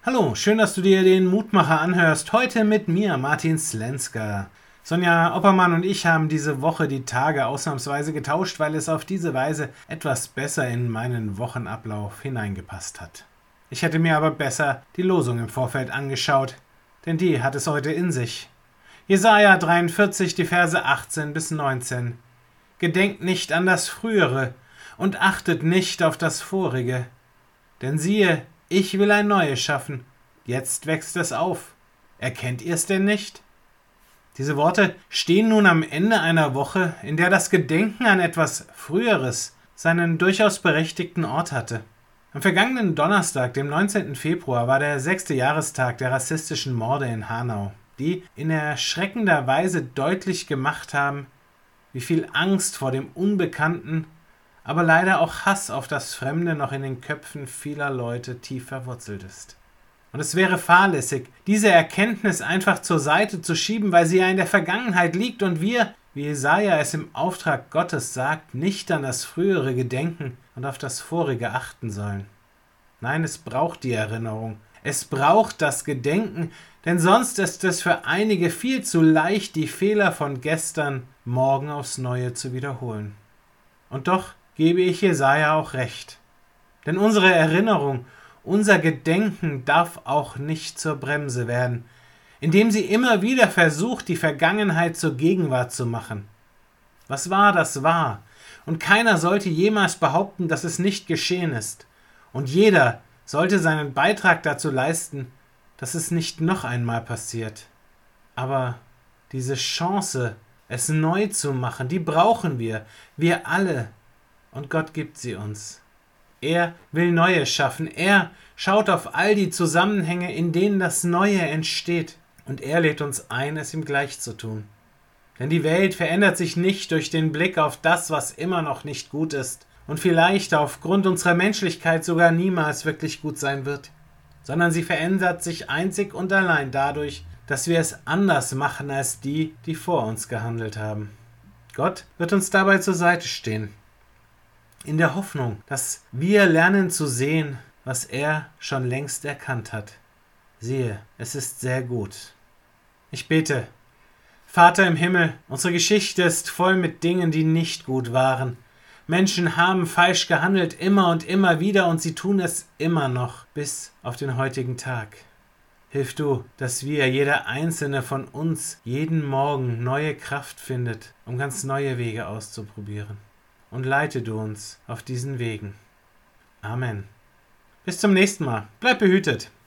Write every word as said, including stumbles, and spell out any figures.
Hallo, schön, dass du dir den Mutmacher anhörst. Heute mit mir, Martin Slenska. Sonja Oppermann und ich haben diese Woche die Tage ausnahmsweise getauscht, weil es auf diese Weise etwas besser in meinen Wochenablauf hineingepasst hat. Ich hätte mir aber besser die Losung im Vorfeld angeschaut, denn die hat es heute in sich. Jesaja dreiundvierzig, die Verse achtzehn bis neunzehn. Gedenkt nicht an das Frühere und achtet nicht auf das Vorige. Denn siehe, ich will ein Neues schaffen. Jetzt wächst es auf. Erkennt ihr es denn nicht? Diese Worte stehen nun am Ende einer Woche, in der das Gedenken an etwas Früheres seinen durchaus berechtigten Ort hatte. Am vergangenen Donnerstag, dem neunzehnten Februar, war der sechste Jahrestag der rassistischen Morde in Hanau, die in erschreckender Weise deutlich gemacht haben, wie viel Angst vor dem Unbekannten, aber leider auch Hass auf das Fremde noch in den Köpfen vieler Leute tief verwurzelt ist. Und es wäre fahrlässig, diese Erkenntnis einfach zur Seite zu schieben, weil sie ja in der Vergangenheit liegt und wir, wie Jesaja es im Auftrag Gottes sagt, nicht an das Frühere gedenken und auf das Vorige achten sollen. Nein, es braucht die Erinnerung. Es braucht das Gedenken, denn sonst ist es für einige viel zu leicht, die Fehler von gestern morgen aufs Neue zu wiederholen. Und doch gebe ich Jesaja auch recht. Denn unsere Erinnerung, unser Gedenken darf auch nicht zur Bremse werden, indem sie immer wieder versucht, die Vergangenheit zur Gegenwart zu machen. Was war, das war. Und keiner sollte jemals behaupten, dass es nicht geschehen ist. Und jeder sollte seinen Beitrag dazu leisten, dass es nicht noch einmal passiert. Aber diese Chance, es neu zu machen, die brauchen wir, wir alle. Und Gott gibt sie uns. Er will Neues schaffen. Er schaut auf all die Zusammenhänge, in denen das Neue entsteht. Und er lädt uns ein, es ihm gleich zu tun. Denn die Welt verändert sich nicht durch den Blick auf das, was immer noch nicht gut ist und vielleicht aufgrund unserer Menschlichkeit sogar niemals wirklich gut sein wird, sondern sie verändert sich einzig und allein dadurch, dass wir es anders machen als die, die vor uns gehandelt haben. Gott wird uns dabei zur Seite stehen. In der Hoffnung, dass wir lernen zu sehen, was er schon längst erkannt hat. Siehe, es ist sehr gut. Ich bete, Vater im Himmel, unsere Geschichte ist voll mit Dingen, die nicht gut waren. Menschen haben falsch gehandelt, immer und immer wieder, und sie tun es immer noch, bis auf den heutigen Tag. Hilf du, dass wir, jeder einzelne von uns, jeden Morgen neue Kraft findet, um ganz neue Wege auszuprobieren. Und leite du uns auf diesen Wegen. Amen. Bis zum nächsten Mal. Bleib behütet.